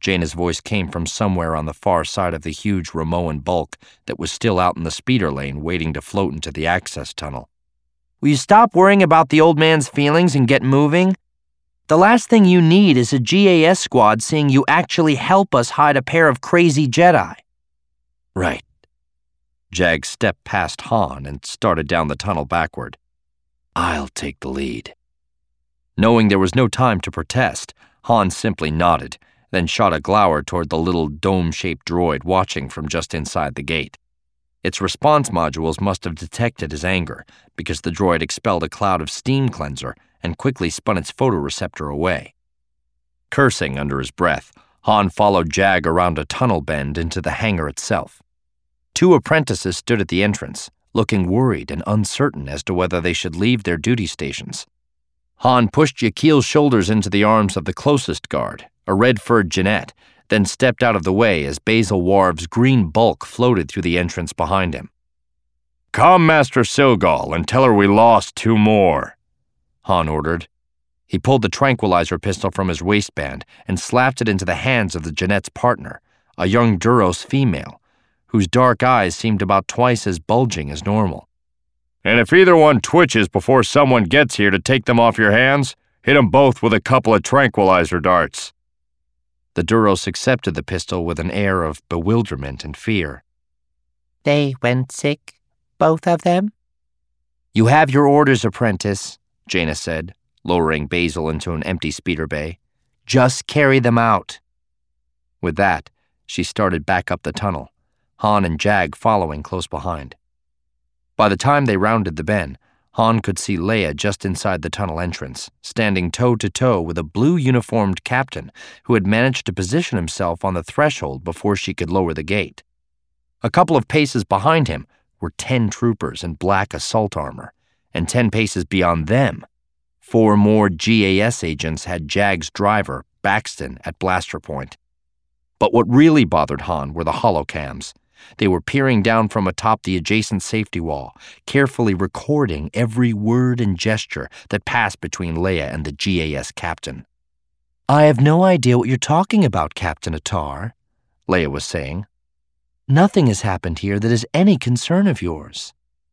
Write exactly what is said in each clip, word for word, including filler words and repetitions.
Jaina's voice came from somewhere on the far side of the huge Ramoan bulk that was still out in the speeder lane waiting to float into the access tunnel. Will you stop worrying about the old man's feelings and get moving? The last thing you need is a G A S squad seeing you actually help us hide a pair of crazy Jedi. Right. Jag stepped past Han and started down the tunnel backward. I'll take the lead. Knowing there was no time to protest, Han simply nodded, then shot a glower toward the little dome-shaped droid watching from just inside the gate. Its response modules must have detected his anger, because the droid expelled a cloud of steam cleanser and quickly spun its photoreceptor away. Cursing under his breath, Han followed Jag around a tunnel bend into the hangar itself. Two apprentices stood at the entrance, looking worried and uncertain as to whether they should leave their duty stations. Han pushed Yakil's shoulders into the arms of the closest guard, a red-furred Jeanette, then stepped out of the way as Basil Warv's green bulk floated through the entrance behind him. Calm Master Silgal and tell her we lost two more, Han ordered. He pulled the tranquilizer pistol from his waistband and slapped it into the hands of the Jeanette's partner, a young Duros female, whose dark eyes seemed about twice as bulging as normal. And if either one twitches before someone gets here to take them off your hands, hit them both with a couple of tranquilizer darts. The Duros accepted the pistol with an air of bewilderment and fear. They went sick, both of them? You have your orders, apprentice, Jaina said, lowering Basil into an empty speeder bay. Just carry them out. With that, she started back up the tunnel, Han and Jag following close behind. By the time they rounded the bend, Han could see Leia just inside the tunnel entrance, standing toe-to-toe with a blue-uniformed captain who had managed to position himself on the threshold before she could lower the gate. A couple of paces behind him were ten troopers in black assault armor, and ten paces beyond them, four more G A S agents had Jag's driver, Baxton, at blaster point. But what really bothered Han were the holocams. They were peering down from atop the adjacent safety wall, carefully recording every word and gesture that passed between Leia and the G A S captain. I have no idea what you're talking about, Captain Attar, Leia was saying. Nothing has happened here that is any concern of yours.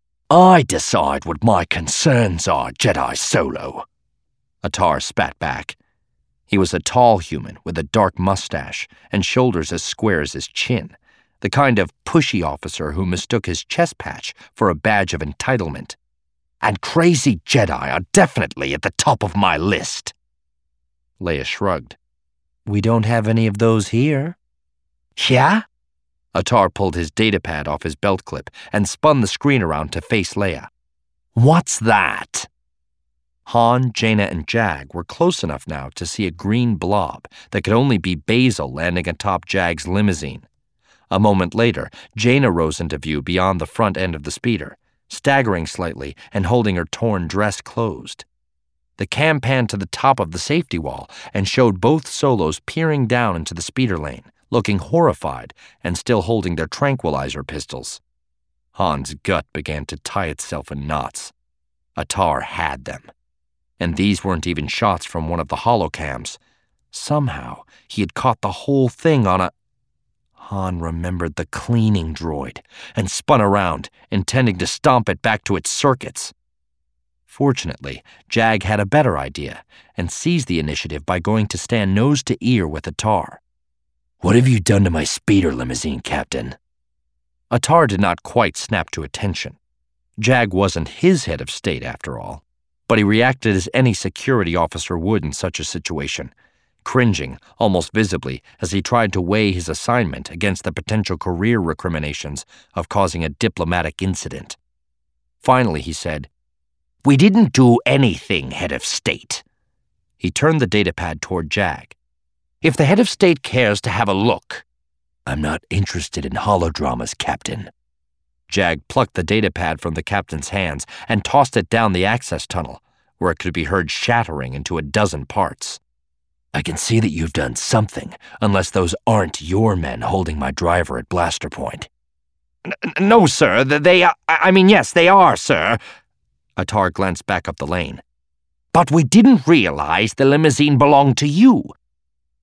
I decide what my concerns are, Jedi Solo, Attar spat back. He was a tall human with a dark mustache and shoulders as square as his chin, the kind of pushy officer who mistook his chest patch for a badge of entitlement. And crazy Jedi are definitely at the top of my list. Leia shrugged. We don't have any of those here. Yeah? Attar pulled his datapad off his belt clip and spun the screen around to face Leia. What's that? Han, Jaina, and Jag were close enough now to see a green blob that could only be Basil landing atop Jag's limousine. A moment later, Jaina rose into view beyond the front end of the speeder, staggering slightly and holding her torn dress closed. The cam panned to the top of the safety wall and showed both Solos peering down into the speeder lane, looking horrified and still holding their tranquilizer pistols. Han's gut began to tie itself in knots. Attar had them. And these weren't even shots from one of the holocams. Somehow, he had caught the whole thing on a... Han remembered the cleaning droid and spun around, intending to stomp it back to its circuits. Fortunately, Jag had a better idea and seized the initiative by going to stand nose to ear with Attar. What have you done to my speeder limousine, Captain? Attar did not quite snap to attention. Jag wasn't his head of state, after all, but he reacted as any security officer would in such a situation, cringing almost visibly as he tried to weigh his assignment against the potential career recriminations of causing a diplomatic incident. Finally, he said, We didn't do anything, head of state. He turned the datapad toward Jag. If the head of state cares to have a look. I'm not interested in holodramas, Captain. Jag plucked the datapad from the captain's hands and tossed it down the access tunnel, where it could be heard shattering into a dozen parts. I can see that you've done something, unless those aren't your men holding my driver at blaster point. N- no, sir, they are, I mean, yes, they are, sir. Attar glanced back up the lane. But we didn't realize the limousine belonged to you.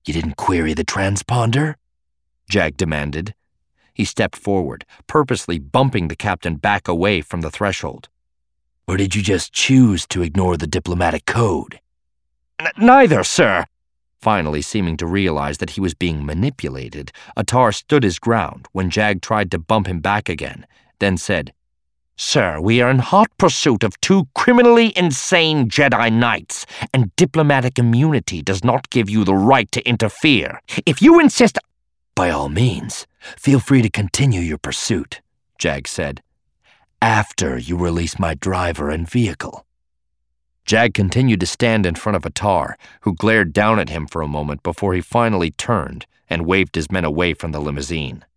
You didn't query the transponder? Jag demanded. He stepped forward, purposely bumping the captain back away from the threshold. Or did you just choose to ignore the diplomatic code? N- neither, sir. Finally, seeming to realize that he was being manipulated, Attar stood his ground when Jag tried to bump him back again, then said, Sir, we are in hot pursuit of two criminally insane Jedi Knights, and diplomatic immunity does not give you the right to interfere. If you insist— By all means, feel free to continue your pursuit, Jag said, after you release my driver and vehicle. Jag continued to stand in front of Attar, who glared down at him for a moment before he finally turned and waved his men away from the limousine.